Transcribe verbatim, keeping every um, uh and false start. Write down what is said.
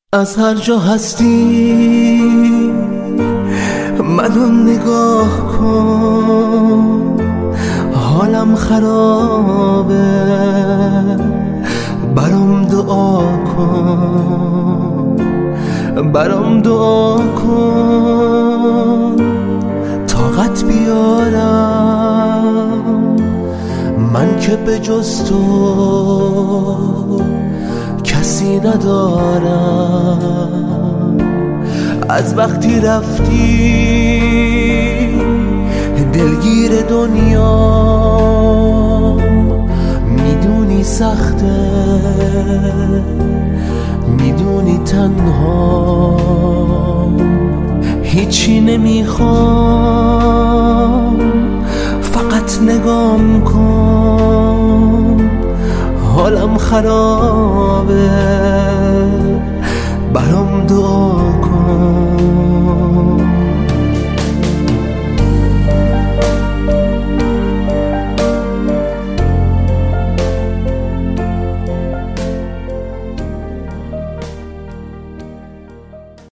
از هر جا هستی منو نگاه کن، حالم خرابه، برام دعا کن، برام دعا کن، طاقت بیارم من که به جز تو کسی ندارم. از وقتی رفتی دلگیر دنیا، میدونی سخته، میدونی تنها، هیچی نمیخوام، فقط نگام کن، حالم خرابه،